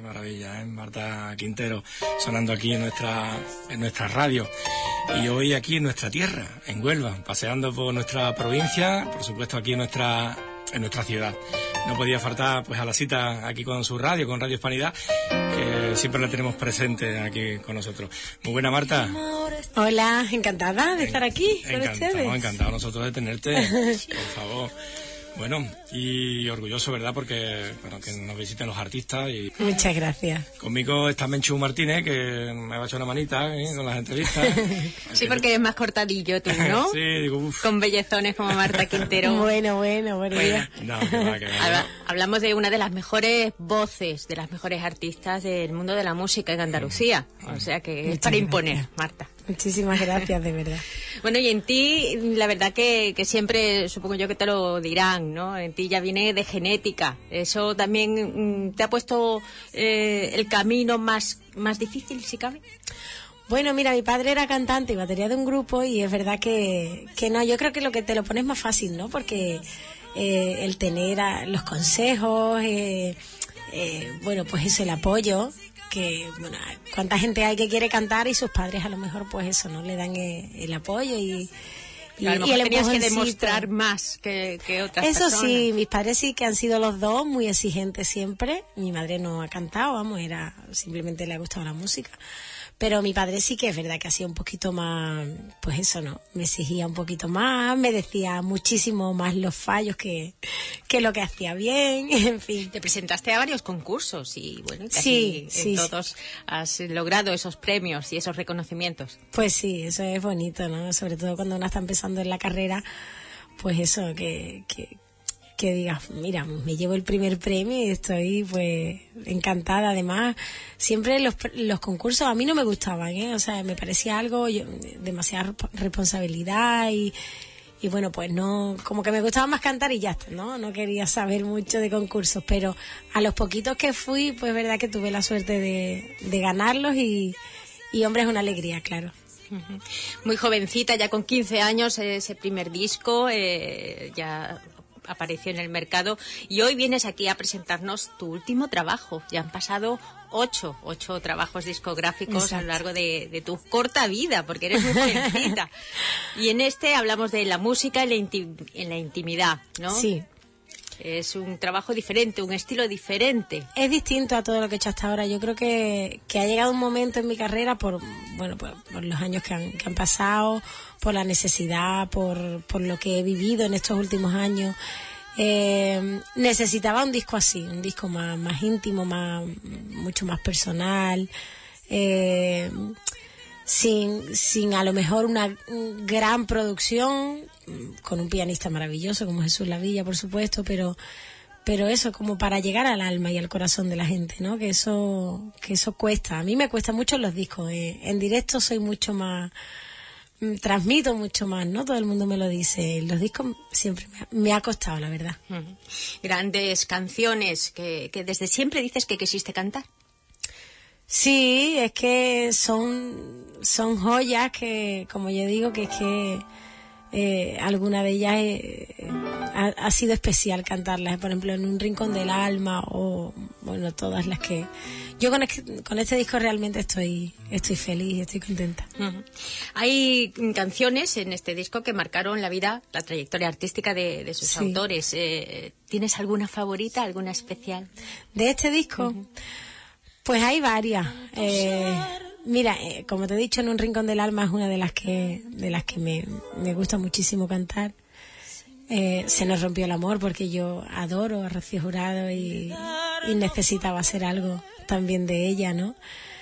maravilla, ¿eh? Marta Quintero, sonando aquí en nuestra radio. Y hoy aquí en nuestra tierra, en Huelva, paseando por nuestra provincia, por supuesto aquí en nuestra ciudad. No podía faltar pues a la cita aquí con su radio, con Radio Hispanidad, que siempre la tenemos presente aquí con nosotros. Muy buena, Marta. Hola, encantada de estar aquí con ustedes. Encantado nosotros de tenerte, por favor. Bueno, y orgulloso, ¿verdad? Porque que nos visiten los artistas. Y muchas gracias. Conmigo está Menchu Martínez, que me ha hecho una manita con las entrevistas. Sí, porque es más cortadillo tú, ¿no? Sí, digo, uff. Con bellezones como Marta Quintero. Bueno. No, que va. Hablamos de una de las mejores voces, de las mejores artistas del mundo de la música en Andalucía. O sea que es para imponer, Marta. Muchísimas gracias, de verdad. Bueno, y en ti, la verdad que siempre, supongo yo que te lo dirán, ¿no? En ti ya viene de genética. Eso también te ha puesto el camino más difícil, si cabe. Bueno, mira, mi padre era cantante y batería de un grupo, y es verdad que no, yo creo que lo que te lo pones más fácil, ¿no? Porque el tener los consejos, bueno, pues eso, el apoyo, que bueno, cuánta gente hay que quiere cantar y sus padres a lo mejor pues eso, no le dan el apoyo y a lo mejor tenías que demostrar más que otras eso personas. Sí, mis padres sí que han sido los dos muy exigentes siempre. Mi madre no ha cantado, vamos, simplemente le ha gustado la música. Pero mi padre sí que es verdad que hacía un poquito más, pues eso, ¿no? Me exigía un poquito más, me decía muchísimo más los fallos que lo que hacía bien, en fin. Te presentaste a varios concursos y, bueno, casi en todos has logrado esos premios y esos reconocimientos. Pues sí, eso es bonito, ¿no? Sobre todo cuando uno está empezando en la carrera, pues eso, que digas, mira, me llevo el primer premio y estoy pues encantada. Además, siempre los concursos a mí no me gustaban, o sea, me parecía algo, demasiada responsabilidad y bueno, pues no, como que me gustaba más cantar y ya está, no quería saber mucho de concursos, pero a los poquitos que fui, pues verdad que tuve la suerte de ganarlos y hombre, es una alegría, claro. Muy jovencita, ya con 15 años, ese primer disco ya apareció en el mercado, y hoy vienes aquí a presentarnos tu último trabajo. Ya han pasado 8 trabajos discográficos. Exacto. A lo largo de tu corta vida, porque eres muy jovencita. Y en este hablamos de la música en la intimidad, ¿no? Sí. Es un trabajo diferente, un estilo diferente. Es distinto a todo lo que he hecho hasta ahora. Yo creo que ha llegado un momento en mi carrera por los años que han pasado, por la necesidad, por lo que he vivido en estos últimos años. Necesitaba un disco así, un disco más íntimo, mucho más personal, sin a lo mejor una gran producción, con un pianista maravilloso como Jesús Lavilla, por supuesto, pero eso, como para llegar al alma y al corazón de la gente, ¿no? Que eso cuesta. A mí me cuesta mucho los discos. En directo soy mucho más, transmito mucho más, ¿no? Todo el mundo me lo dice. Los discos siempre me ha costado, la verdad. Grandes canciones que desde siempre dices que quisiste cantar. Sí, es que son joyas que, como yo digo, que es que alguna de ellas ha sido especial cantarlas, por ejemplo, en Un rincón del alma, o bueno, todas las que yo con este disco realmente estoy feliz, estoy contenta. Hay canciones en este disco que marcaron la trayectoria artística de sus autores. ¿Tienes alguna favorita, alguna especial? ¿De este disco? Pues hay varias. Mira, como te he dicho, En un rincón del alma es una de las que me gusta muchísimo cantar. Se nos rompió el amor, porque yo adoro a Rocío Jurado y necesitaba hacer algo también de ella, ¿no?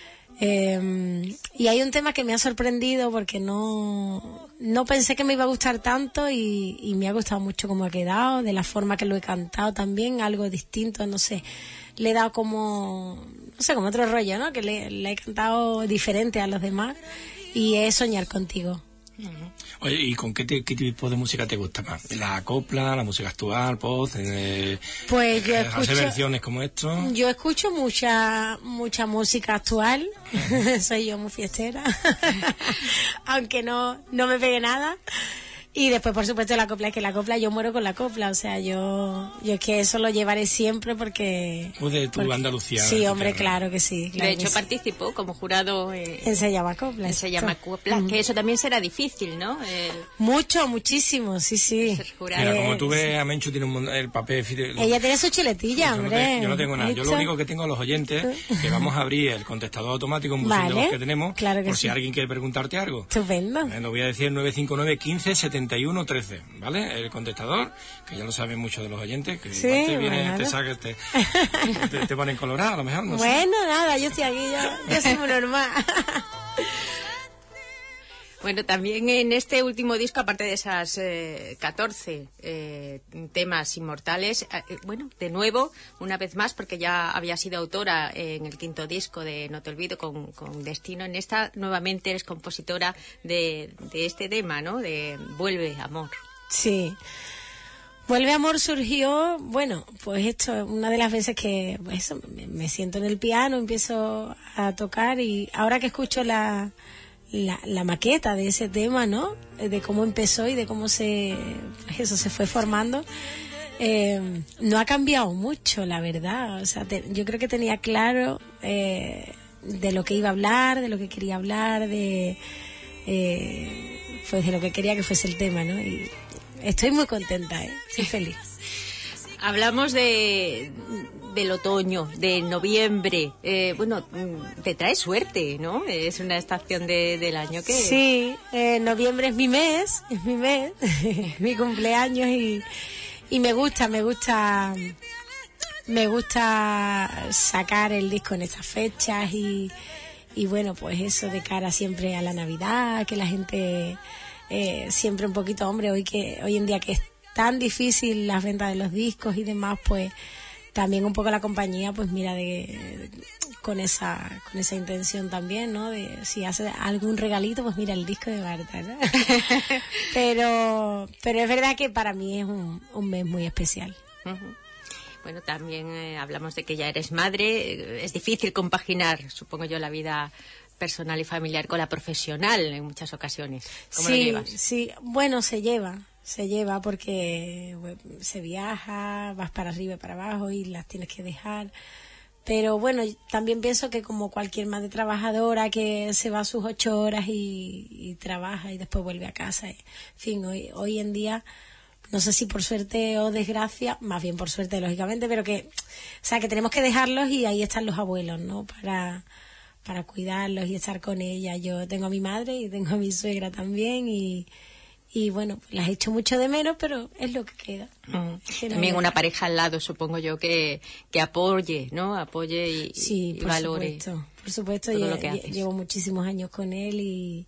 Y hay un tema que me ha sorprendido porque no pensé que me iba a gustar tanto y me ha gustado mucho cómo ha quedado, de la forma que lo he cantado también, algo distinto, no sé, le he dado como otro rollo, ¿no? Que le he cantado diferente a los demás, y es Soñar contigo. Oye, ¿y con qué tipo de música te gusta más? ¿La copla, la música actual, pop? Pues yo escucho... ¿Hacer versiones como esto? Yo escucho mucha música actual. Soy yo muy fiestera. Aunque no me pegue nada. Y después, por supuesto, la copla, es que la copla, yo muero con la copla, o sea, yo es que eso lo llevaré siempre porque... De tu Andalucía. Sí, hombre, claro que sí. Claro de hecho, sí. participó como jurado en Se llama Copla. En Se llama Copla, que eso también será difícil, ¿no? Muchísimo, sí. Mira, como tú ves, a Menchu tiene el papel... Ella tiene su chuletilla, hombre. Yo no tengo nada. Yo lo único que tengo a los oyentes, que vamos a abrir el contestador automático, un buzón de voz que tenemos, claro que por si alguien quiere preguntarte algo. Estupendo. Lo voy a decir 959 15 71 13, ¿vale? El contestador, que ya lo saben muchos de los oyentes, que sí, igual te viene, te saca, te ponen colorado, a lo mejor, no sé. Bueno, nada, yo estoy aquí, yo soy muy normal. Bueno, también en este último disco, aparte de esas 14 temas inmortales, bueno, de nuevo, una vez más, porque ya había sido autora en el quinto disco de No te olvido con Destino, en esta nuevamente eres compositora de este tema, ¿no? De Vuelve, amor. Sí. Vuelve, amor surgió, bueno, pues esto, una de las veces que pues, me siento en el piano, empiezo a tocar y ahora que escucho la maqueta de ese tema, ¿no? De cómo empezó y de cómo se fue formando. No ha cambiado mucho, la verdad. O sea, yo creo que tenía claro de lo que iba a hablar, de lo que quería hablar, pues de lo que quería que fuese el tema, ¿no? Y estoy muy contenta, estoy feliz. Hablamos del otoño, de noviembre. Bueno, te trae suerte, ¿no? Es una estación del año que... Sí, noviembre es mi mes, mi cumpleaños y me gusta sacar el disco en estas fechas y bueno, pues eso de cara siempre a la Navidad, que la gente siempre un poquito, hombre, hoy en día que es tan difícil las ventas de los discos y demás, pues también un poco la compañía, pues mira, con esa intención también, ¿no? De si hace algún regalito, pues mira el disco de Marta, ¿no? pero es verdad que para mí es un mes muy especial. Uh-huh. Bueno, también hablamos de que ya eres madre, es difícil compaginar, supongo yo, la vida personal y familiar con la profesional en muchas ocasiones. ¿Cómo lo llevas? Sí, bueno, se lleva porque se viaja, vas para arriba y para abajo y las tienes que dejar. Pero bueno, también pienso que como cualquier madre trabajadora que se va a sus 8 horas y trabaja y después vuelve a casa. En fin, hoy en día, no sé si por suerte o desgracia, más bien por suerte lógicamente, pero que tenemos que dejarlos y ahí están los abuelos, ¿no? Para cuidarlos y estar con ella. Yo tengo a mi madre y tengo a mi suegra también y bueno, las echo mucho de menos, pero es lo que queda. También una pareja al lado, supongo yo, que apoye, ¿no? Apoye y valore. Por supuesto, llevo muchísimos años con él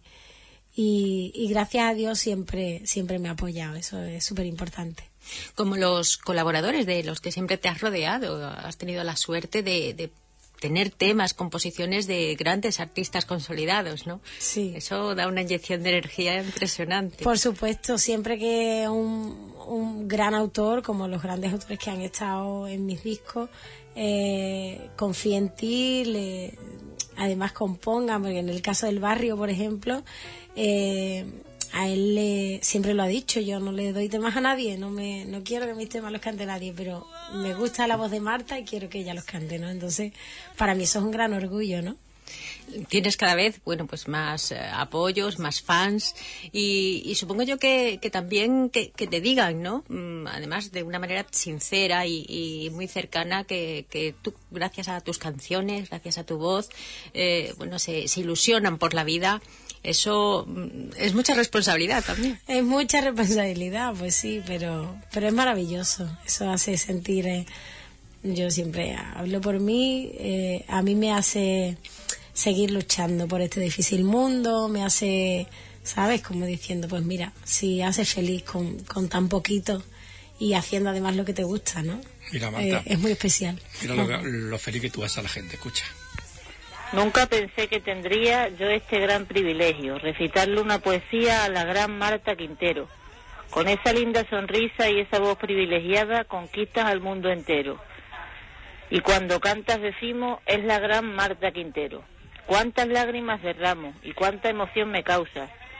y gracias a Dios siempre me ha apoyado, eso es súper importante. Como los colaboradores de los que siempre te has rodeado, has tenido la suerte de tener temas, composiciones de grandes artistas consolidados, ¿no? Sí. Eso da una inyección de energía impresionante. Por supuesto, siempre que un gran autor, como los grandes autores que han estado en mis discos, confíe en ti, además compongan, porque en el caso del Barrio, por ejemplo, a él siempre lo ha dicho, yo no le doy temas a nadie, no quiero que mis temas los cante nadie, pero me gusta la voz de Marta y quiero que ella los cante, ¿no? Entonces, para mí eso es un gran orgullo, ¿no? Tienes cada vez, bueno, pues más apoyos, más fans y supongo yo que también que te digan, ¿no? Además de una manera sincera y muy cercana que tú, gracias a tus canciones, gracias a tu voz, bueno, se ilusionan por la vida. Eso es mucha responsabilidad también. Es mucha responsabilidad, pues sí, pero es maravilloso. Eso hace sentir, yo siempre hablo por mí, a mí me hace seguir luchando por este difícil mundo, me hace, ¿sabes? Como diciendo, pues mira, si haces feliz con tan poquito y haciendo además lo que te gusta, ¿no? Mira, Marta, es muy especial. Mira lo feliz que tú haces a la gente, escucha. Nunca pensé que tendría yo este gran privilegio, recitarle una poesía a la gran Marta Quintero. Con esa linda sonrisa y esa voz privilegiada conquistas al mundo entero. Y cuando cantas decimos, es la gran Marta Quintero. Cuántas lágrimas derramo y cuánta emoción me causa.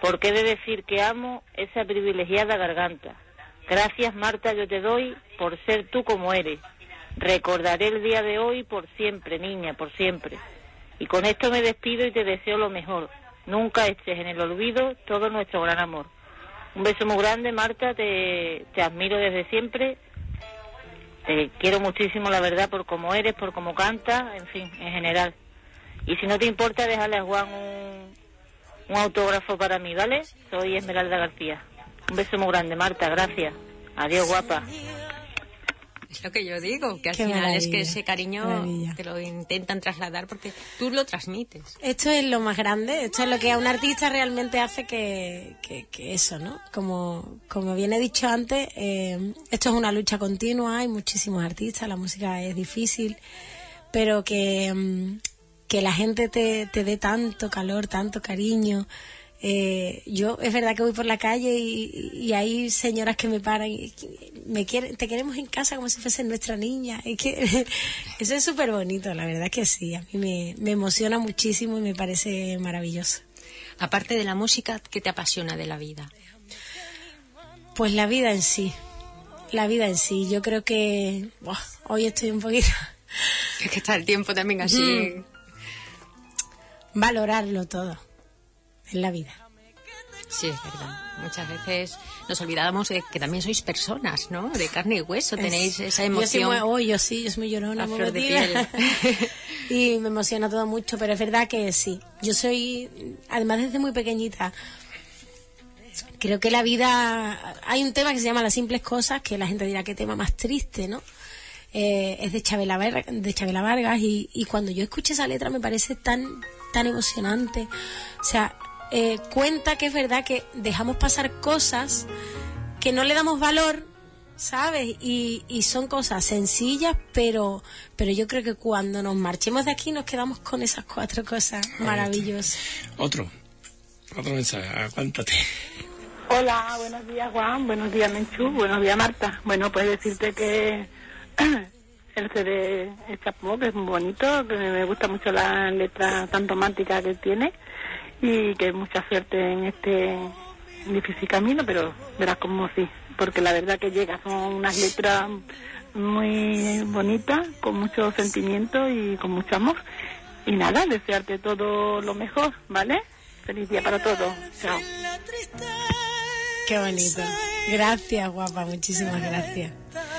¿Por qué de decir que amo esa privilegiada garganta? Gracias, Marta, yo te doy por ser tú como eres. Recordaré el día de hoy por siempre, niña, por siempre. Y con esto me despido y te deseo lo mejor. Nunca eches en el olvido todo nuestro gran amor. Un beso muy grande, Marta, te admiro desde siempre. Te quiero muchísimo, la verdad, por cómo eres, por cómo cantas, en fin, en general. Y si no te importa, déjale a Juan un autógrafo para mí, ¿vale? Soy Esmeralda García. Un beso muy grande, Marta, gracias. Adiós, guapa. Es lo que yo digo, que al Qué final maravilla, es que ese cariño maravilla. te lo intentan trasladar porque tú lo transmites. Esto es lo más grande, esto es lo que a un artista realmente hace que eso, ¿no? Como bien he dicho antes, esto es una lucha continua, hay muchísimos artistas, la música es difícil, pero que la gente te dé tanto calor, tanto cariño. Yo es verdad que voy por la calle y hay señoras que me paran y te queremos en casa como si fuese nuestra niña. Es que eso es súper bonito, la verdad que sí, a mí me emociona muchísimo y me parece maravilloso. Aparte de la música, ¿qué te apasiona de la vida? Pues la vida en sí, yo creo que hoy estoy un poquito Es que está el tiempo también así. Valorarlo todo en la vida. Sí, es verdad. Muchas veces nos olvidábamos de que también sois personas, ¿no? De carne y hueso, tenéis esa emoción. Yo soy muy llorona, a muy flor de metida. piel. Y me emociona todo mucho, pero es verdad que sí. Yo soy, además desde muy pequeñita, creo que la vida... Hay un tema que se llama Las simples cosas, que la gente dirá qué tema más triste, ¿no? Es de Chabela Vargas y cuando yo escuché esa letra me parece tan emocionante. O sea, cuenta que es verdad que dejamos pasar cosas que no le damos valor, ¿sabes? Y son cosas sencillas, pero yo creo que cuando nos marchemos de aquí nos quedamos con esas 4 cosas maravillosas. Otro mensaje, aguántate. Hola, buenos días Juan, buenos días Menchú, buenos días Marta. Bueno, pues decirte que el CD Chapmok es muy bonito, que me gusta mucho la letra tan romántica que tiene y que mucha suerte en este difícil camino, pero verás como sí, porque la verdad que llega, son unas letras muy bonitas, con mucho sentimiento y con mucho amor. Y nada, desearte todo lo mejor, ¿vale? Feliz día para todos. Chao. Qué bonito. Gracias, guapa, muchísimas gracias.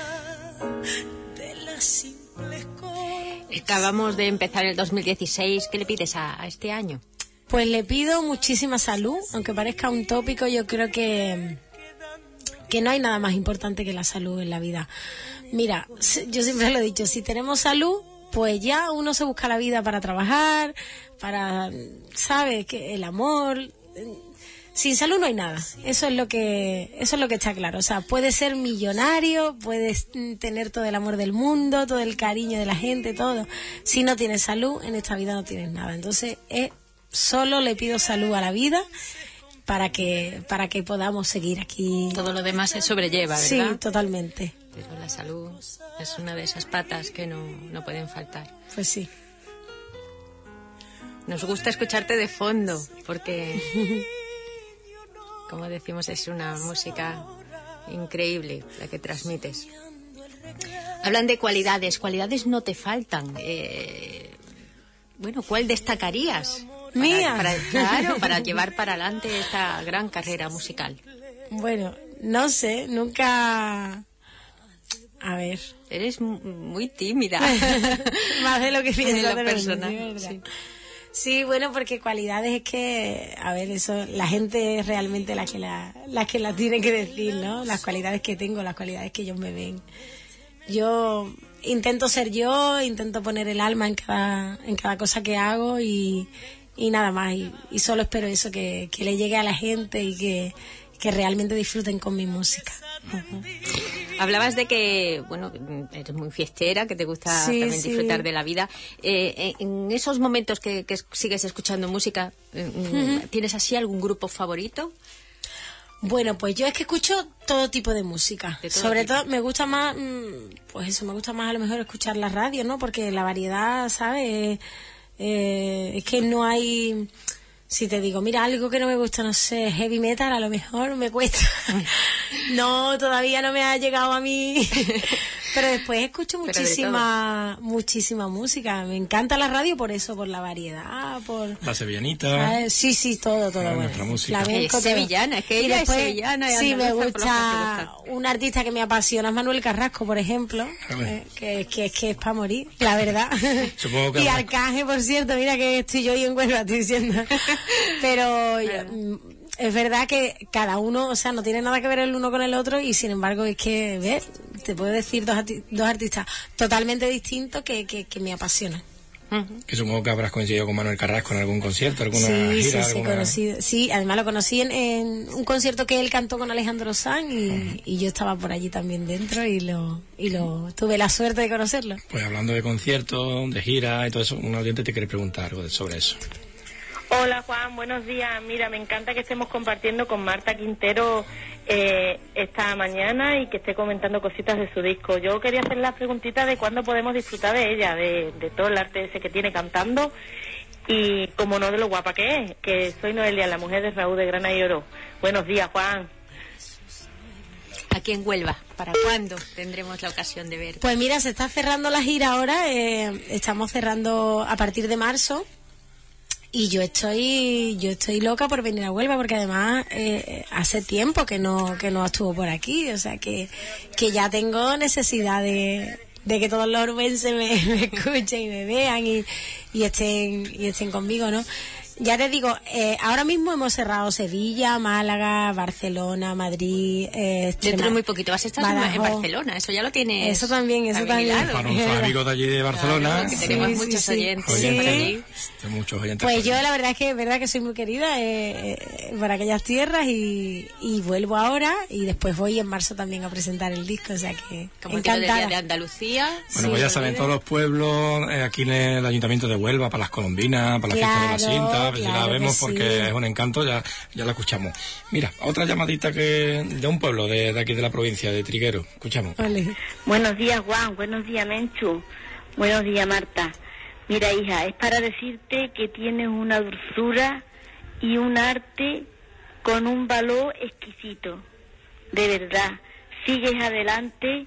Acabamos de empezar el 2016. ¿Qué le pides a este año? Pues le pido muchísima salud, aunque parezca un tópico, yo creo que no hay nada más importante que la salud en la vida. Mira, yo siempre lo he dicho, si tenemos salud, pues ya uno se busca la vida para trabajar, para, ¿sabes? Que el amor. Sin salud no hay nada. Eso es lo que está claro. O sea, puedes ser millonario, puedes tener todo el amor del mundo, todo el cariño de la gente, todo. Si no tienes salud, en esta vida no tienes nada. Entonces, solo le pido salud a la vida para que podamos seguir aquí. Todo lo demás se sobrelleva, ¿verdad? Sí, totalmente. Pero la salud es una de esas patas que no pueden faltar. Pues sí. Nos gusta escucharte de fondo, porque, como decimos, es una música increíble la que transmites. Hablan de cualidades no te faltan. Bueno, ¿cuál destacarías? Mía. Para llevar para adelante esta gran carrera musical. Bueno, no sé, nunca... A ver. Eres muy tímida. Más de lo que pienso de lo de personal. Sí. Sí, bueno, porque cualidades es que, a ver, eso, la gente es realmente la que la tiene que decir, ¿no? Las cualidades que tengo, las cualidades que ellos me ven. Yo intento ser yo, intento poner el alma en cada cosa que hago y nada más. Y solo espero eso, que le llegue a la gente y que realmente disfruten con mi música. Uh-huh. Hablabas de que, bueno, eres muy fiestera, que te gusta también disfrutar de la vida. En esos momentos que sigues escuchando música, ¿tienes así algún grupo favorito? Bueno, pues yo es que escucho todo tipo de música. Sobre todo me gusta más, pues eso, me gusta más a lo mejor escuchar la radio, ¿no? Porque la variedad, ¿sabes? Es que no hay... Si te digo, mira, algo que no me gusta, no sé, heavy metal, a lo mejor me cuesta. No, todavía no me ha llegado a mí. Pero después escucho muchísima música. Me encanta la radio por eso, por la variedad, por... La sevillanita. Sí, todo. Bueno, nuestra música. Flamenco, es sevillana, es que ella es sevillana. Y sí, me gusta un artista que me apasiona, es Manuel Carrasco, por ejemplo, que es para morir, la verdad. Supongo que y Arcángel, por cierto, mira que estoy yo y en Huelva, estoy diciendo. Pero es verdad que cada uno, o sea, no tiene nada que ver el uno con el otro, y sin embargo es que, ¿ves? Te puedo decir dos artistas totalmente distintos que me apasionan. Que supongo que habrás coincidido con Manuel Carrasco en algún concierto, alguna gira. Sí, además lo conocí en un concierto que él cantó con Alejandro Sanz y yo estaba por allí también dentro y tuve la suerte de conocerlo. Pues hablando de conciertos, de gira y todo eso, un oyente te quiere preguntar algo sobre eso. Hola Juan, buenos días. Mira, me encanta que estemos compartiendo con Marta Quintero esta mañana y que esté comentando cositas de su disco. Yo quería hacer la preguntita de cuándo podemos disfrutar de ella, de todo el arte ese que tiene cantando y, como no, de lo guapa que es. Que soy Noelia, la mujer de Raúl de Grana y Oro. Buenos días, Juan. Aquí en Huelva, ¿para cuándo tendremos la ocasión de ver? Pues mira, se está cerrando la gira ahora, estamos cerrando a partir de marzo. Y yo estoy loca por venir a Huelva, porque además hace tiempo que no estuvo por aquí, o sea que ya tengo necesidad de que todos los orubenses me escuchen y me vean y estén conmigo, ¿no? Ya te digo, ahora mismo hemos cerrado Sevilla, Málaga, Barcelona, Madrid, dentro de muy poquito vas a estar en Barcelona, eso ya lo tienes. Eso también. Para nuestros amigos de allí de Barcelona. Claro, que tenemos muchos oyentes por allí. Muchos oyentes. Pues yo la verdad es que soy muy querida por aquellas tierras y vuelvo ahora y después voy en marzo también a presentar el disco, o sea que como encantada. de Andalucía. Bueno, pues ya saben, todos los pueblos, aquí en el Ayuntamiento de Huelva, para las colombinas, para la fiesta de la cinta. Si la vemos porque es un encanto, ya la escuchamos. Mira, otra llamadita de un pueblo de aquí de la provincia de Trigueros. Escuchamos. Vale. Buenos días, Juan. Buenos días, Menchu. Buenos días, Marta. Mira, hija, es para decirte que tienes una dulzura y un arte con un valor exquisito. De verdad. Sigues adelante,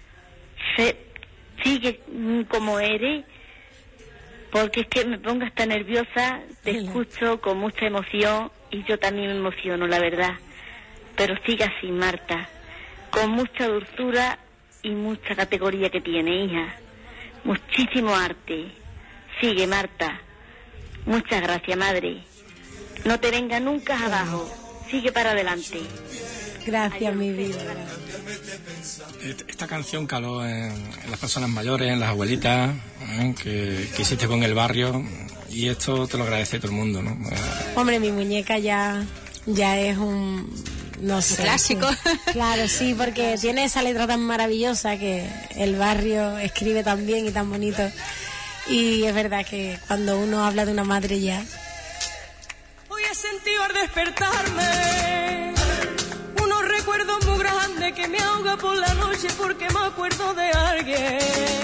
sigue como eres. Porque es que me pongo hasta nerviosa, te escucho con mucha emoción y yo también me emociono, la verdad. Pero sigue así, Marta, con mucha dulzura y mucha categoría que tiene, hija. Muchísimo arte. Sigue, Marta. Muchas gracias, madre. No te venga nunca abajo. Sigue para adelante. Gracias, adiós, mi vida. Esta canción caló en las personas mayores, en las abuelitas, que hiciste con el barrio, y esto te lo agradece todo el mundo, ¿no? Hombre, mi muñeca ya es un... no sé. Clásico. Claro, sí, porque tiene esa letra tan maravillosa que el barrio escribe tan bien y tan bonito. Y es verdad que cuando uno habla de una madre ya... Hoy he sentido al despertarme unos recuerdos muy grandes que me ahoga por la noche porque me acuerdo de alguien.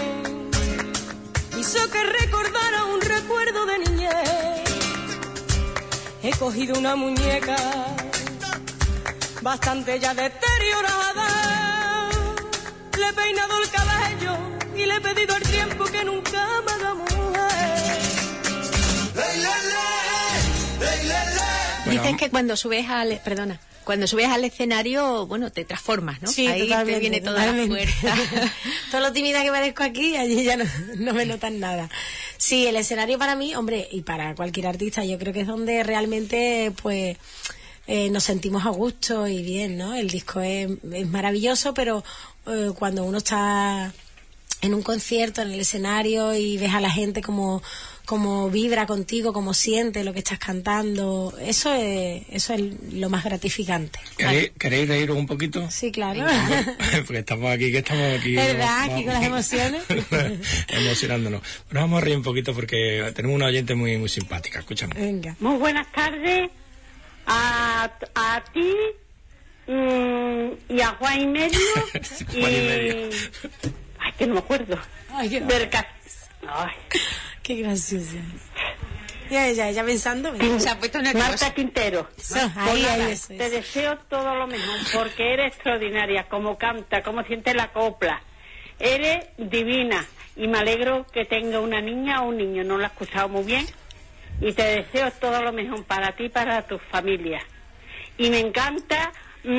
Hizo que recordara un recuerdo de niñez. He cogido una muñeca bastante ya deteriorada, le he peinado el cabello y le he pedido el tiempo que nunca me haga mujer. Dicen que cuando subes al escenario, bueno, te transformas, ¿no? Sí, ahí totalmente, te viene toda la fuerza. Todo lo tímida que parezco aquí, allí ya no me notan nada. Sí, el escenario para mí, hombre, y para cualquier artista, yo creo que es donde realmente, pues, nos sentimos a gusto y bien, ¿no? El disco es maravilloso, pero cuando uno está en un concierto, en el escenario, y ves a la gente como vibra contigo, como siente lo que estás cantando, eso es lo más gratificante. ¿Queréis reíros un poquito? Sí, claro. Porque estamos aquí. ¿Verdad? Aquí con las emociones. Emocionándonos. Pero vamos a reír un poquito porque tenemos una oyente muy, muy simpática. Escuchamos. Venga. Muy buenas tardes a ti y a Juan y medio. Juan y medio. Que no me acuerdo. Ay, qué... Ay. Qué graciosa. Ya pensando. Se ha puesto nerviosa. Marta Quintero, Ahí, te deseo todo lo mejor, porque eres extraordinaria, como canta, como siente la copla. Eres divina, y me alegro que tenga una niña o un niño, no lo he escuchado muy bien. Y te deseo todo lo mejor para ti y para tu familia. Y me encanta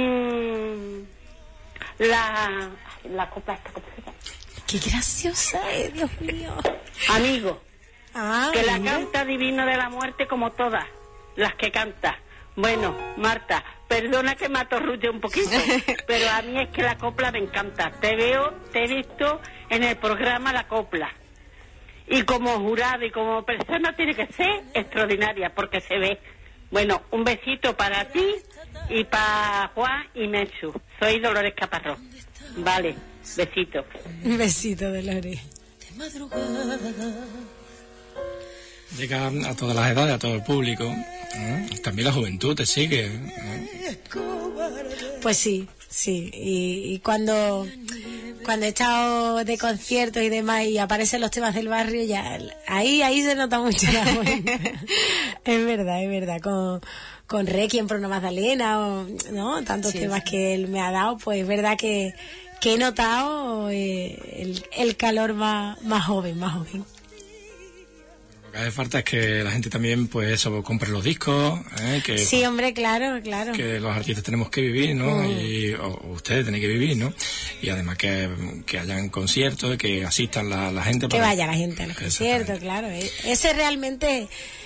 la copla esta, ¿cómo se llama? Qué graciosa es, Dios mío. Amigo, que la mira. canta Divino de la Muerte como todas las que canta. Bueno, Marta, perdona que me atorrulle un poquito, pero a mí es que la copla me encanta. Te he visto en el programa La Copla. Y como jurado y como persona tiene que ser extraordinaria, porque se ve. Bueno, un besito para ti y para Juan y Menchu. Soy Dolores Caparrós. Vale, besito. Un besito, Dolores. Llega a todas las edades, a todo el público. También la juventud te sigue. Pues sí. Y cuando he estado de conciertos y demás y aparecen los temas del barrio, ya ahí se nota mucho la juventud. Es verdad. Con Requiem por una Magdalena, ¿no? Tantos temas que él me ha dado, pues es verdad que he notado el calor más joven. Lo que hace falta es que la gente también, pues eso, compre los discos, que sí, hombre, claro. Que los artistas tenemos que vivir, ¿no? O ustedes tienen que vivir, ¿no? Y además que hayan conciertos, que asistan la gente. Que vaya la gente a los conciertos, claro. Ese realmente,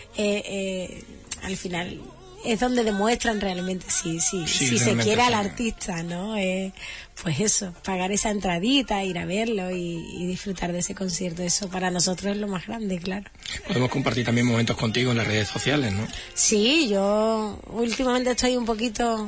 al final, es donde demuestran realmente si se quiere al artista, ¿no? Pues eso, pagar esa entradita, ir a verlo y disfrutar de ese concierto. Eso para nosotros es lo más grande, claro. Podemos compartir también momentos contigo en las redes sociales, ¿no? Sí, yo últimamente estoy un poquito,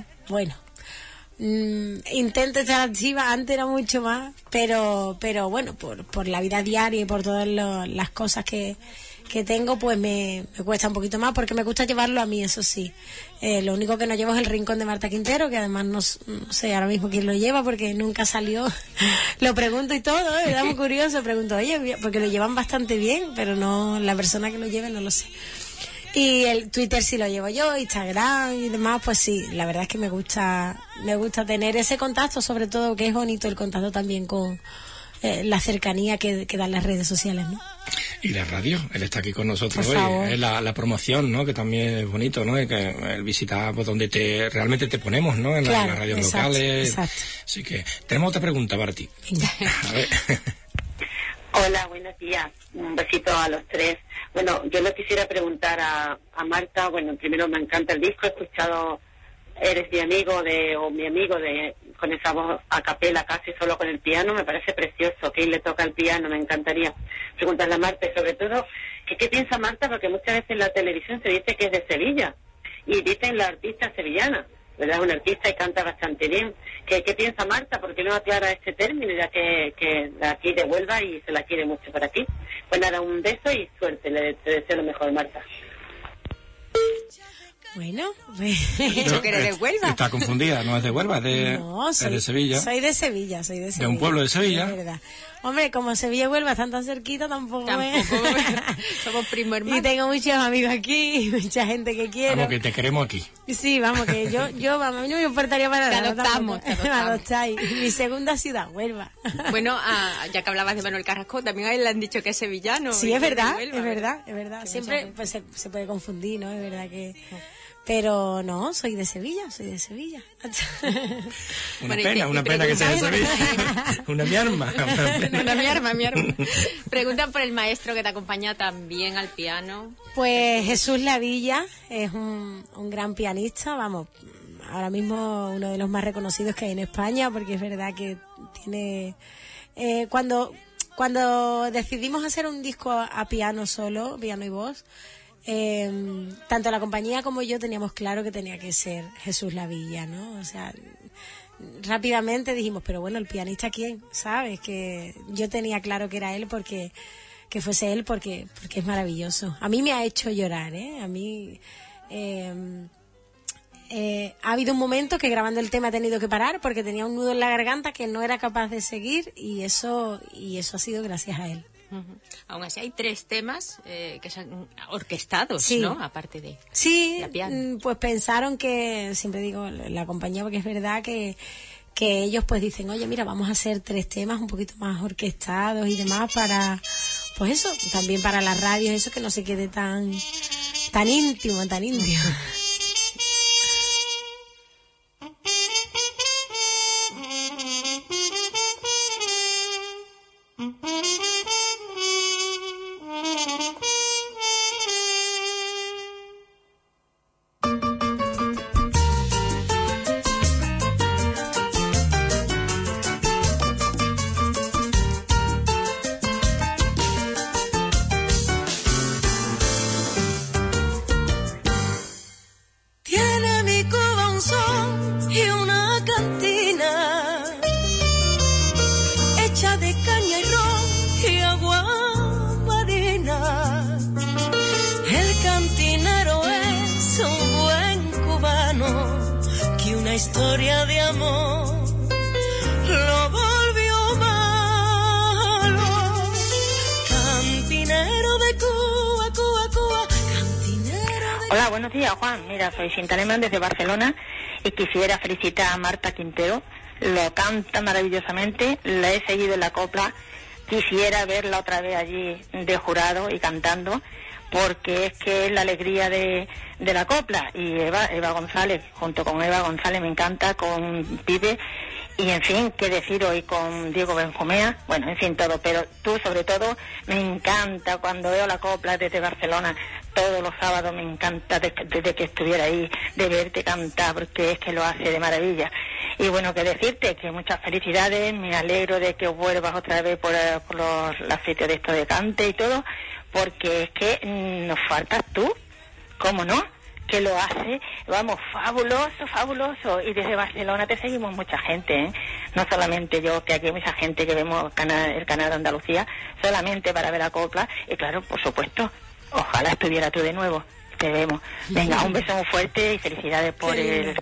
intento estar activa. Antes era mucho más, pero bueno, por la vida diaria y por todas las cosas que tengo, pues me cuesta un poquito más, porque me gusta llevarlo a mí, eso sí. Lo único que no llevo es el rincón de Marta Quintero, que además no sé ahora mismo quién lo lleva, porque nunca salió. Lo pregunto y todo, ¿verdad? Muy curioso. Pregunto, oye, porque lo llevan bastante bien, pero no, la persona que lo lleve no lo sé. Y el Twitter sí lo llevo yo, Instagram y demás, pues sí, la verdad es que me gusta tener ese contacto, sobre todo que es bonito el contacto también con la cercanía que dan las redes sociales, ¿no? Y la radio, él está aquí con nosotros hoy. Es la promoción, ¿no? Que también es bonito, ¿no? Y que el visitar pues, donde realmente te ponemos, ¿no? En las radios locales. Exacto. Así que tenemos otra pregunta para ti. A ver. Hola, buenos días. Un besito a los tres. Bueno, yo le quisiera preguntar a Marta. Bueno, primero me encanta el disco. He escuchado Eres mi amigo o mi amigo con esa voz a capela, casi solo con el piano. Me parece precioso. Que él le toca el piano. Me encantaría preguntarle a Marta, y sobre todo, ¿qué piensa Marta? Porque muchas veces en la televisión se dice que es de Sevilla y dicen la artista sevillana, ¿verdad? Es una artista y canta bastante bien. ¿Qué piensa Marta? ¿Por qué no aclara este término, ya que de aquí de Huelva y se la quiere mucho para ti? Pues nada, un beso y suerte. Te deseo lo mejor, Marta. Bueno, yo que eres de Huelva. Está confundida, no es de Huelva, es de Sevilla. Soy de Sevilla. De un pueblo de Sevilla. Es verdad. Hombre, como Sevilla y Huelva están tan cerquita, tampoco. Somos primos hermanos. Y tengo muchos amigos aquí, mucha gente que quiero. Vamos, que te queremos aquí. Sí, vamos, que yo vamos, a mí no me importaría para nada. Te adoptamos. Me adoptáis. Mi segunda ciudad, Huelva. Bueno, ya que hablabas de Manuel Carrasco, también a él le han dicho que es sevillano. Sí, es verdad, Huelva, es verdad. Siempre pues, se puede confundir, ¿no? Es verdad que... Pero no, soy de Sevilla. Una pena que sea de Sevilla. Una mi arma. Preguntan por el maestro que te acompaña también al piano. Pues Jesús Lavilla es un gran pianista, vamos, ahora mismo uno de los más reconocidos que hay en España, porque es verdad que tiene... Cuando decidimos hacer un disco a piano solo, piano y voz, tanto la compañía como yo teníamos claro que tenía que ser Jesús Lavilla, ¿no? O sea, rápidamente dijimos, pero bueno, ¿el pianista quién? ¿Sabes? Que yo tenía claro que era él porque es maravilloso. A mí me ha hecho llorar, ¿eh? A mí ha habido un momento que grabando el tema he tenido que parar porque tenía un nudo en la garganta que no era capaz de seguir, y eso ha sido gracias a él. Aún así hay 3 temas que son orquestados, Sí. ¿no? Aparte de... Sí, La piano. pues pensaron que, siempre digo la compañía, porque es verdad que ellos pues dicen, oye, mira, vamos a hacer 3 temas un poquito más orquestados y demás para, pues eso, también para las radios, eso que no se quede tan íntimo, tan íntimo. Tiene mi Cuba un son y una cantina hecha de caña y ron y agua marina. El cantinero es un buen cubano que una historia de amor lo volvió malo. Cantinero de Cuba, Cuba, Cuba, cantinero de... Hola, buenos días, Juan. Mira, soy Cinta Alemán desde Barcelona y quisiera felicitar a Marta Quintero. Lo canta maravillosamente, la he seguido en la copla. Quisiera verla otra vez allí de jurado y cantando, porque es que es la alegría de la copla. Y Eva González, junto con Eva González me encanta, con Pibe, y en fin, qué decir hoy con Diego Benjumea, bueno, en fin, todo, pero tú sobre todo me encanta cuando veo la copla desde Barcelona, todos los sábados me encanta desde que estuviera ahí, de verte cantar, porque es que lo hace de maravilla. Y bueno, que decirte que muchas felicidades, me alegro de que vuelvas otra vez por los sitios de esto de cante y todo, porque es que nos faltas tú, ¿cómo no? Que lo hace, vamos, fabuloso, fabuloso. Y desde Barcelona te seguimos mucha gente, ¿eh? No solamente yo, que aquí hay mucha gente que vemos el canal de Andalucía, solamente para ver la copla. Y claro, por supuesto, ojalá estuviera tú de nuevo. Te vemos. Venga, un beso muy fuerte y felicidades por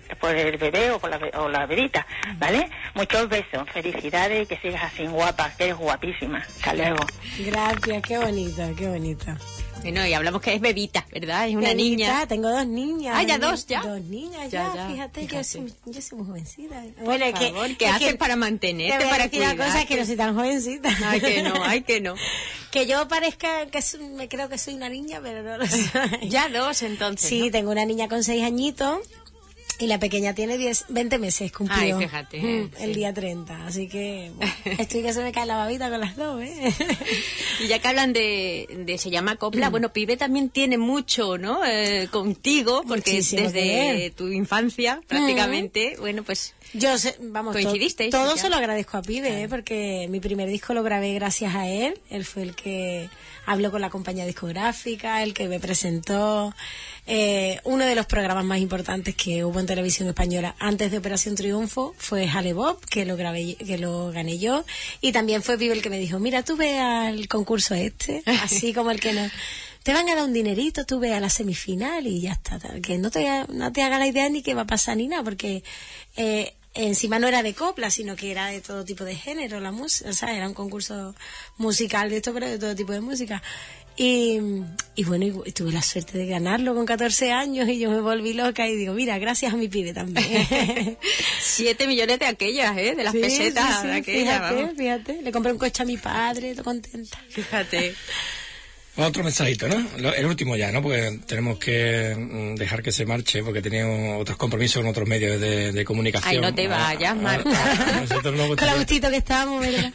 el bebé o la bebita, ¿vale? Muchos besos, felicidades y que sigas así guapa, que eres guapísima. Hasta luego. Gracias, qué bonito, qué bonito. Bueno, y hablamos que es bebita, ¿verdad? Es una Bebita, niña. Tengo 2 niñas. Ah, ¿ya 2 ya? 2 niñas Ya, ya, ya, fíjate. Yo soy muy jovencita. Por favor, ¿qué haces para mantenerte, te voy a para decir una cosa, es que no soy tan jovencita. Ay, que no, ay, que no. Que yo parezca que me creo que soy una niña, pero no lo soy. Ya 2 entonces, Sí, ¿no? tengo una niña con 6 añitos y la pequeña tiene 20 meses cumplió. Ay, fíjate, el sí. día 30, así que bueno, estoy que se me cae la babita con las 2, ¿eh? Y ya que hablan de se llama copla, bueno, Pibe también tiene mucho, ¿no? Contigo, porque Muchísimo que desde ver. tu infancia, prácticamente, bueno, pues Yo sé, vamos, coincidisteis. todo ya. se lo agradezco a Pibe, porque mi primer disco lo grabé gracias a él. Él fue el que habló con la compañía discográfica, el que me presentó. Uno de los programas más importantes que hubo en televisión española antes de Operación Triunfo fue Jale Bob, que lo gané yo, y también fue Pibe el que me dijo, mira, tú ve al concurso así como el que no te van a dar un dinerito, tú ve a la semifinal y ya está, que no te haga la idea ni que va a pasar ni nada, porque encima no era de copla, sino que era de todo tipo de género, la música, o sea, era un concurso musical de esto, pero de todo tipo de música. Y bueno, y tuve la suerte de ganarlo con 14 años y yo me volví loca y digo, mira, gracias a mi Pibe también. 7 millones de aquellas, de las Sí, pesetas sí, de aquellas, vamos. fíjate, le compré un coche a mi padre, todo contenta. Fíjate. Otro mensajito, ¿no? El último ya, ¿no? Porque tenemos que dejar que se marche porque teníamos otros compromisos con otros medios de comunicación. Ay, no te vayas, Marta. Nosotros no Con lo gustito que estábamos, ¿verdad?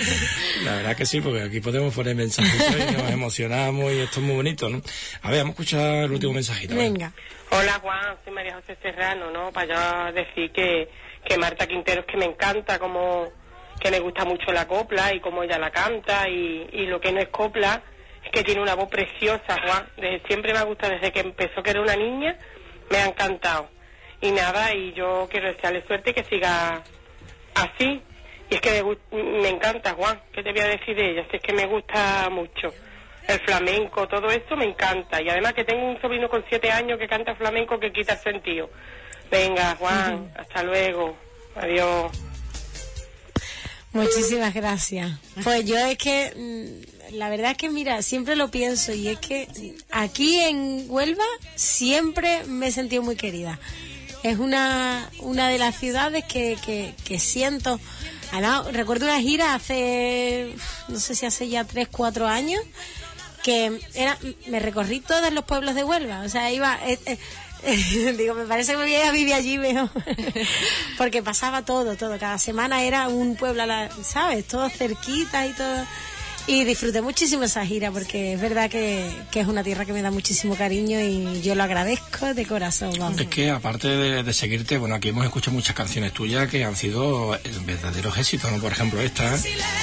La verdad que sí, porque aquí podemos poner mensajes y nos emocionamos y esto es muy bonito, ¿no? A ver, vamos a escuchar el último mensajito. ¿vale? Venga. Hola Juan, soy María José Serrano, ¿no? Para yo decir que Marta Quintero es que me encanta, como que me gusta mucho la copla y cómo ella la canta y lo que no es copla es que tiene una voz preciosa, Juan. Desde siempre me ha gustado, desde que empezó que era una niña, me ha encantado. Y nada, y yo quiero desearle suerte que siga así. Y es que me encanta, Juan. ¿Qué te voy a decir de ella? Si es que me gusta mucho. El flamenco, todo eso me encanta. Y además que tengo un sobrino con 7 años que canta flamenco que quita el sentido. Venga, Juan, hasta luego. Adiós. Muchísimas gracias. Pues yo es que la verdad es que mira, siempre lo pienso, y es que aquí en Huelva siempre me he sentido muy querida. Es una de las ciudades que siento. Además, recuerdo una gira hace, no sé si hace ya 3-4 años, que me recorrí todos los pueblos de Huelva. O sea, iba... digo, me parece que me voy a vivir allí mejor. Porque pasaba todo. Cada semana era un pueblo, ¿sabes? Todo cerquita y todo. Y disfruté muchísimo esa gira, porque es verdad que es una tierra que me da muchísimo cariño y yo lo agradezco de corazón. Vamos. Es que aparte de seguirte, bueno, aquí hemos escuchado muchas canciones tuyas que han sido verdaderos éxitos, ¿no? Por ejemplo, esta.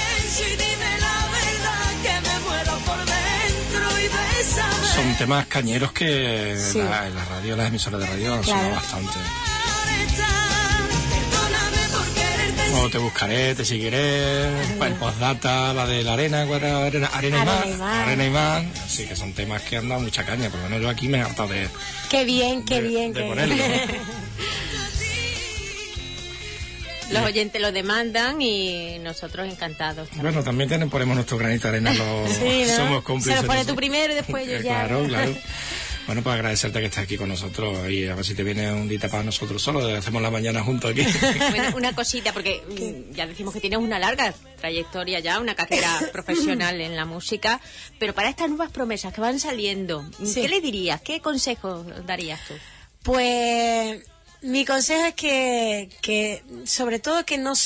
Son temas cañeros que sí. En la radio, las emisoras de radio han sonado bastante. O Te buscaré, te seguiré, el postdata, la de la arena y mar. Así que son temas que han dado mucha caña, por lo menos yo aquí me he hartado de... Qué bien. Ponerlo. Los oyentes lo demandan y nosotros encantados. Bueno, también ponemos nuestro granito de arena, sí, ¿no? Somos cómplices. Se lo pone tú primero y después yo ya. Claro. Bueno, pues agradecerte que estés aquí con nosotros y a ver si te viene un día para nosotros solos, hacemos la mañana juntos aquí. Bueno, una cosita, porque ya decimos que tienes una larga trayectoria ya, una carrera profesional en la música, pero para estas nuevas promesas que van saliendo, sí. ¿Qué le dirías? ¿Qué consejos darías tú? Pues mi consejo es que sobre todo que no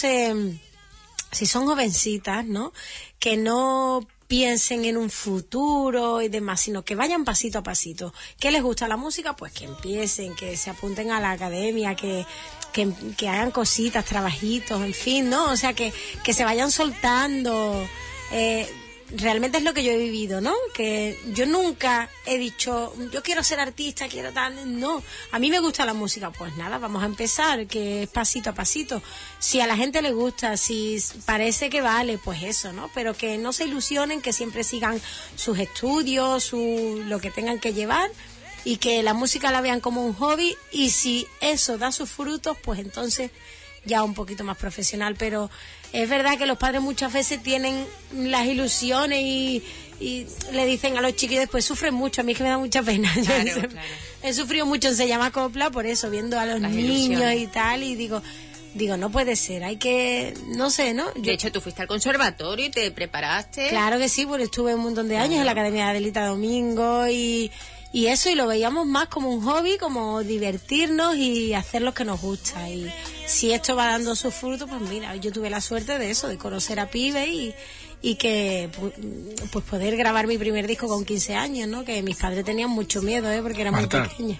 si son jovencitas, ¿no? Que no piensen en un futuro y demás, sino que vayan pasito a pasito. ¿Qué les gusta la música? Pues que empiecen, que se apunten a la academia, que hagan cositas, trabajitos, en fin, ¿no? O sea, que se vayan soltando. Realmente es lo que yo he vivido, ¿no? Que yo nunca he dicho, yo quiero ser artista, quiero tal... No, a mí me gusta la música. Pues nada, vamos a empezar, que es pasito a pasito. Si a la gente le gusta, si parece que vale, pues eso, ¿no? Pero que no se ilusionen, que siempre sigan sus estudios, lo que tengan que llevar, y que la música la vean como un hobby, y si eso da sus frutos, pues entonces ya un poquito más profesional. Pero es verdad que los padres muchas veces tienen las ilusiones y le dicen a los chiquillos, después sufren mucho. A mí es que me da mucha pena. Claro. He sufrido mucho en Se llama Copla por eso, viendo a los niños y tal, y digo, no puede ser, hay que, no sé, ¿no? De hecho, tú fuiste al conservatorio y te preparaste. Claro que sí, porque estuve un montón de años en la Academia de Adelita Domingo y eso, y lo veíamos más como un hobby, como divertirnos y hacer lo que nos gusta. Y si esto va dando sus frutos, pues mira, yo tuve la suerte de eso, de conocer a pibes y que pues poder grabar mi primer disco con 15 años, ¿no? Que mis padres tenían mucho miedo, porque era muy pequeña.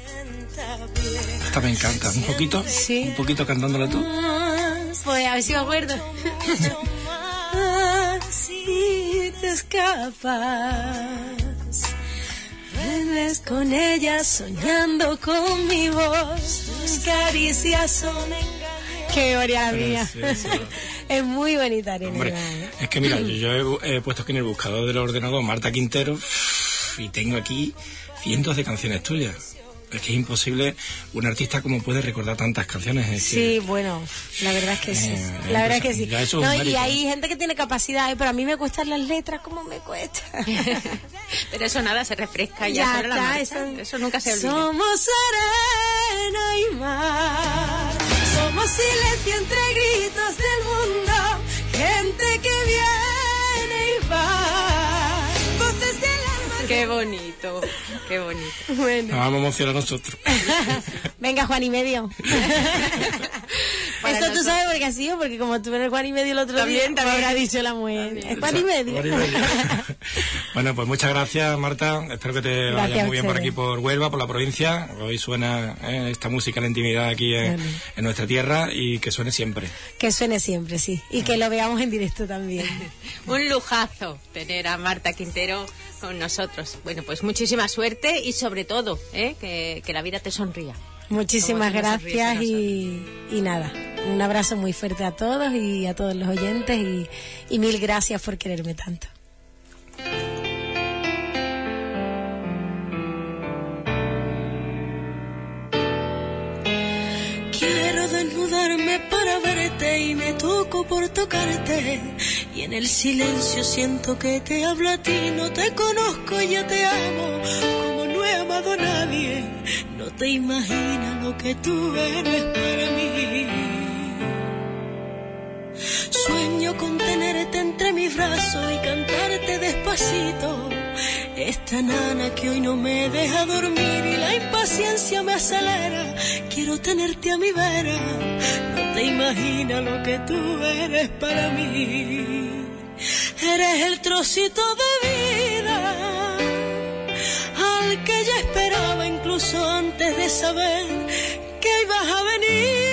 Esta me encanta, un poquito, sí. Un poquito cantándole tú. Pues a ver si me acuerdo. Si te escapas, vuelves con ella soñando con mi voz, tus caricias son engañosas. Qué gloria mía. Es muy bonita, Arena. Hombre, es que mira, yo he puesto aquí en el buscador del ordenador Marta Quintero y tengo aquí cientos de canciones tuyas. Es que es imposible un artista como puede recordar tantas canciones. Sí, bueno, la verdad es que sí. La verdad es que sí. No, y hay gente que tiene capacidad, pero a mí me cuestan las letras, como me cuesta. Pero eso nada, se refresca y ya está, la marcha. Eso nunca se olvida. Somos arena y mar, somos silencio entre gritos del mundo, gente que viene y va, voces del alma. Qué bonito, qué bonito. Bueno. Nos vamos a emocionar nosotros. Venga, Juan y medio. Esto tú sabes porque ha sido, porque como tú eres Juan y medio el otro día, me habrá dicho la mujer. Es Juan y medio. Bueno, pues muchas gracias, Marta. Espero que te vaya muy bien por aquí, por Huelva, por la provincia. Hoy suena esta música en la intimidad aquí en nuestra tierra, y que suene siempre. Que suene siempre, sí. Y que lo veamos en directo también. Un lujazo tener a Marta Quintero con nosotros. Bueno, pues muchísima suerte y sobre todo, que la vida te sonría. Muchísimas gracias y nada, un abrazo muy fuerte a todos y a todos los oyentes y mil gracias por quererme tanto. Quiero de nuevo desnudarme para verte y me toco por tocarte y en el silencio siento que te hablo a ti. No te conozco, ya te amo como no he amado a nadie. No te imaginas lo que tú eres para mí. Sueño con tenerte entre mis brazos y cantarte despacito esta nana que hoy no me deja dormir y la impaciencia me acelera. Quiero tenerte a mi vera, no te imaginas lo que tú eres para mí. Eres el trocito de vida al que ya esperaba incluso antes de saber que ibas a venir.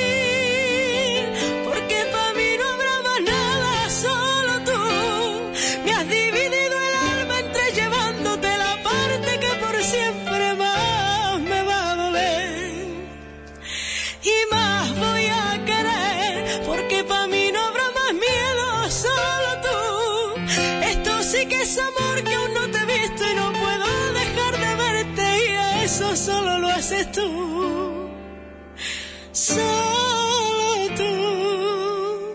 Solo lo haces tú, solo tú.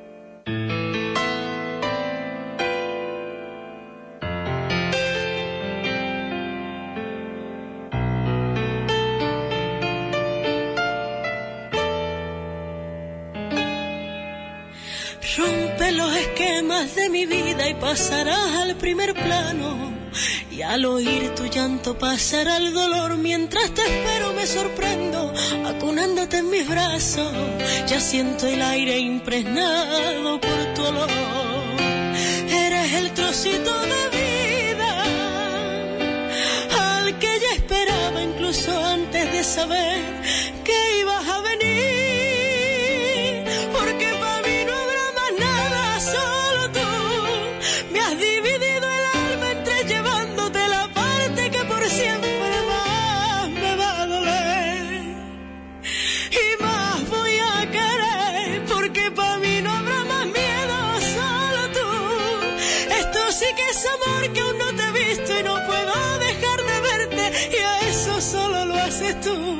Rompe los esquemas de mi vida y pasarás al primer plano. Y al oír tu llanto pasará el dolor. Mientras te espero me sorprendo, acunándote en mis brazos. Ya siento el aire impregnado por tu olor. Eres el trocito de vida al que ya esperaba incluso antes de saber que ibas a venir. Porque para mí no habrá más nada, solo tú. Me has dividido siempre más me va a doler y más voy a querer, porque para mí no habrá más miedo, solo tú. Esto sí que es amor que aún no te he visto y no puedo dejar de verte, y a eso solo lo haces tú.